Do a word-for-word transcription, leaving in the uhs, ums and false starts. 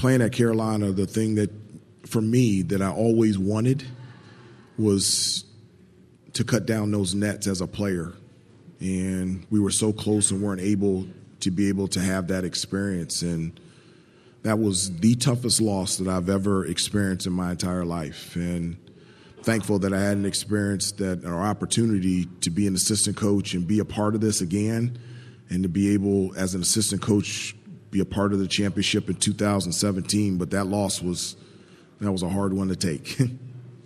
playing at Carolina, the thing that, for me, that I always wanted was to cut down those nets as a player. And we were so close and weren't able to be able to have that experience. And that was the toughest loss that I've ever experienced in my entire life. And thankful that I had an experience that, or opportunity to be an assistant coach and be a part of this again, and to be able, as an assistant coach, be a part of the championship in two thousand seventeen. But that loss was, that was a hard one to take.